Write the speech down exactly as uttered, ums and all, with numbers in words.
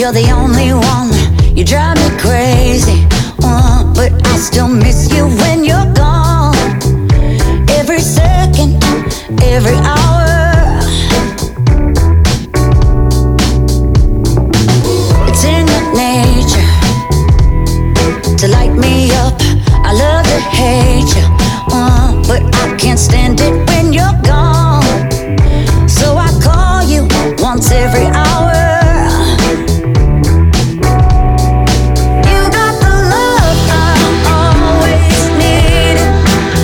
You're the only one, you drive me crazy, uh, but I still miss you when you're gone. Every second, every hour. It's in your nature to light me up. I love to hate you, uh, but I can't stand it when you're gone. So I call you once every hour.